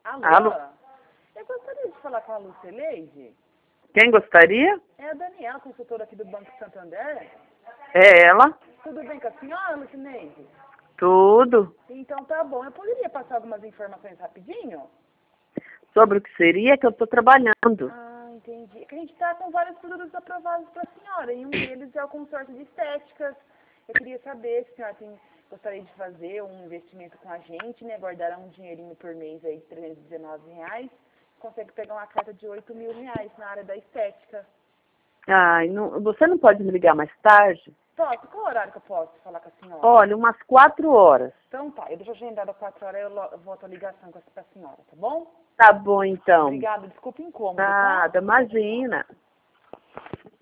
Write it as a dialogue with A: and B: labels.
A: Alô?
B: Alô?
A: Eu gostaria de falar com a Luceleide.
B: Quem gostaria?
A: É a Daniela, consultora aqui do Banco Santander.
B: É ela?
A: Tudo bem com a senhora, Luceleide?
B: Tudo.
A: Então tá bom. Eu poderia passar algumas informações rapidinho?
B: Sobre o que seria que eu estou trabalhando.
A: Ah, entendi. É que a gente está com vários produtos aprovados para a senhora, e um deles é o consórcio de estéticas. Eu queria saber se a senhora gostaria de fazer um investimento com a gente, né? Guardar um dinheirinho por mês aí de R$ 319. Consegue pegar uma carta de R$ 8.000 na área da estética.
B: Ai, não, você não pode me ligar mais tarde?
A: Posso? Qual horário que eu posso falar com a senhora?
B: Olha, umas 4 horas.
A: Então tá, eu deixo agendado às 4 horas, eu volto a ligação com a senhora, tá bom?
B: Tá bom, então.
A: Obrigada, desculpa o incômodo, tá?
B: Nada, imagina.